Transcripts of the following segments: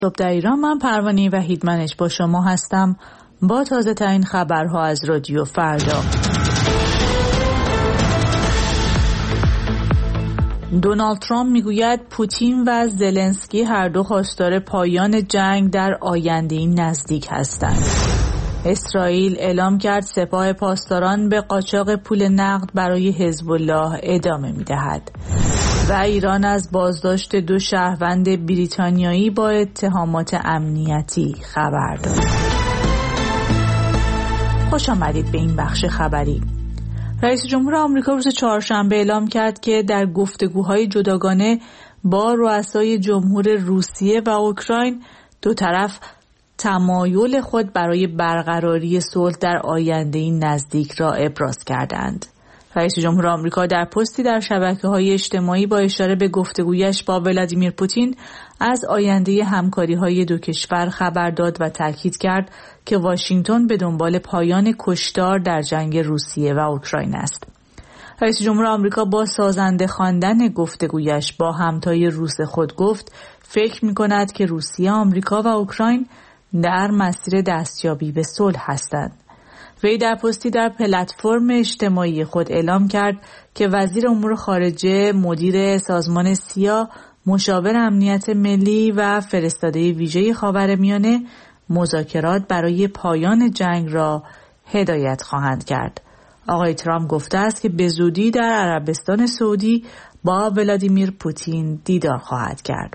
صبح در ایران، من پروانه وحیدمنش با شما هستم با تازه ترین خبرها از رادیو فردا. دونالد ترامپ میگوید پوتین و زلنسکی هر دو خواستار پایان جنگ در آینده نزدیک هستند. اسرائیل اعلام کرد سپاه پاسداران به قاچاق پول نقد برای حزب الله ادامه می‌دهد. و ایران از بازداشت 2 شهروند بریتانیایی با اتهامات امنیتی خبر داد. خوش آمدید به این بخش خبری. رئیس جمهور آمریکا روز چهارشنبه اعلام کرد که در گفتگوهای جداگانه با رؤسای جمهور روسیه و اوکراین دو طرف تمایل خود برای برقراری صلح در آینده نزدیک را ابراز کردند. رئیس جمهور آمریکا در پستی در شبکه‌های اجتماعی با اشاره به گفتگویش با ولادیمیر پوتین از آینده همکاری‌های دو کشور خبر داد و تاکید کرد که واشنگتن به دنبال پایان کشتار در جنگ روسیه و اوکراین است. رئیس جمهور آمریکا با سازنده خواندن گفتگویش با همتای روس خود گفت فکر می‌کند که روسیه، آمریکا و اوکراین در مسیر دستیابی به صلح هستند. وی در پستی در پلتفرم اجتماعی خود اعلام کرد که وزیر امور خارجه، مدیر سازمان سیا، مشاور امنیت ملی و فرستاده ویژه خاورمیانه مذاکرات برای پایان جنگ را هدایت خواهند کرد. آقای ترامپ گفته است که به زودی در عربستان سعودی با ولادیمیر پوتین دیدار خواهد کرد.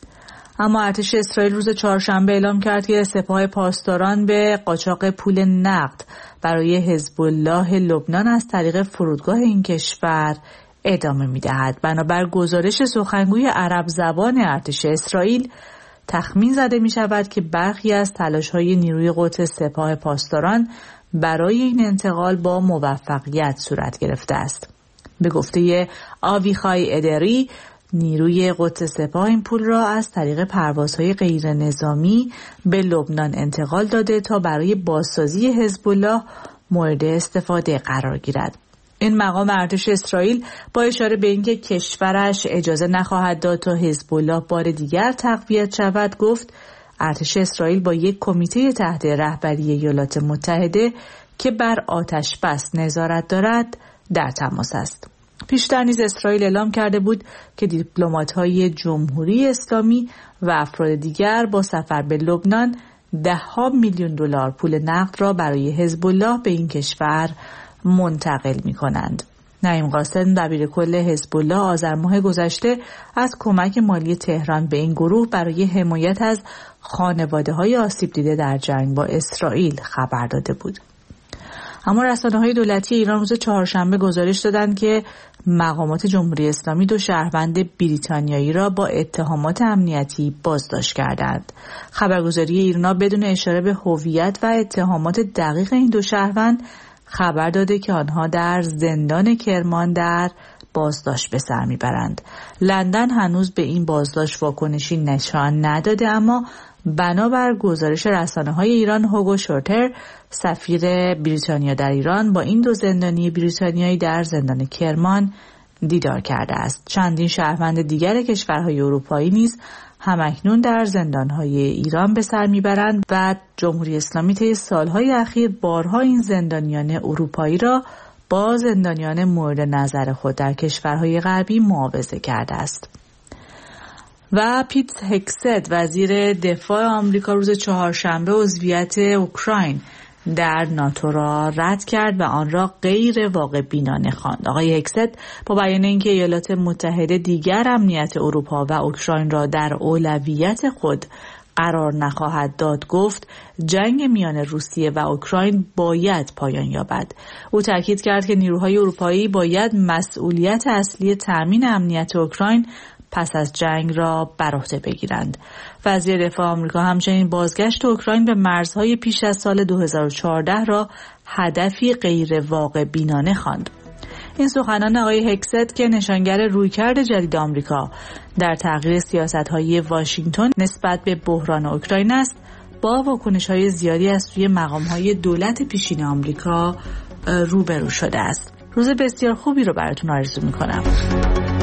اما ارتش اسرائیل روز چهارشنبه اعلام کرد که سپاه پاسداران به قاچاق پول نقد برای حزب الله لبنان از طریق فرودگاه این کشور ادامه می‌دهد. بنابر گزارش سخنگوی عرب زبان ارتش اسرائیل، تخمین زده می‌شود که برخی از تلاش‌های نیروی قدس سپاه پاسداران برای این انتقال با موفقیت صورت گرفته است. به گفته آویخای ادری، نیروی قدس سپاه این پول را از طریق پروازهای غیر نظامی به لبنان انتقال داده تا برای بازسازی حزب الله مورد استفاده قرار گیرد. این مقام ارتش اسرائیل با اشاره به اینکه کشورش اجازه نخواهد داد تا حزب الله بار دیگر تقویت شود گفت ارتش اسرائیل با یک کمیته تحت رهبری ایالات متحده که بر آتش بس نظارت دارد در تماس است. پیشتر نیز اسرائیل اعلام کرده بود که دیپلمات‌های جمهوری اسلامی و افراد دیگر با سفر به لبنان $10 میلیون پول نقد را برای حزب الله به این کشور منتقل می‌کنند. نعیم قاسم دبیر کل حزب الله آذر ماه گذشته از کمک مالی تهران به این گروه برای حمایت از خانواده‌های آسیب دیده در جنگ با اسرائیل خبر داده بود. اما رسانه‌های دولتی ایران روز چهارشنبه گزارش دادند که مقامات جمهوری اسلامی 2 شهروند بریتانیایی را با اتهامات امنیتی بازداشت کردند. خبرگزاری ایرنا بدون اشاره به هویت و اتهامات دقیق این 2 شهروند خبر داده که آنها در زندان کرمان در بازداشت به سر میبرند. لندن هنوز به این بازداشت واکنشی نشان نداده، اما بنابر گزارش رسانه‌های ایران، هوگو شورتر، سفیر بریتانیا در ایران، با این 2 زندانی بریتانیایی در زندان کرمان دیدار کرده است. چندین شهروند دیگر کشورهای اروپایی نیز همکنون در زندان‌های ایران به سر میبرند و جمهوری اسلامی طی سالهای اخیر بارها این زندانیان اروپایی را با زندانیان مورد نظر خود در کشورهای غربی معاوضه کرده است. و پیت هگست، وزیر دفاع آمریکا، روز چهارشنبه عضویت اوکراین در ناتو را رد کرد و آن را غیر واقع بینانه خواند. آقای هگست با بیان اینکه ایالات متحده دیگر امنیت اروپا و اوکراین را در اولویت خود قرار نخواهد داد گفت جنگ میان روسیه و اوکراین باید پایان یابد. او تاکید کرد که نیروهای اروپایی باید مسئولیت اصلی تامین امنیت اوکراین پس از جنگ را بر عهده بگیرند. وزیر دفاع آمریکا همچنین بازگشت اوکراین به مرزهای پیش از سال 2014 را هدفی غیر واقع بینانه خواند. این سخنان آقای هگست که نشانگر رویکرد جدید آمریکا در تغییر سیاست‌های واشنگتن نسبت به بحران اوکراین است، با واکنش‌های زیادی از سوی مقام‌های دولت پیشین آمریکا روبرو شده است. روز بسیار خوبی رو براتون آرزو می‌کنم.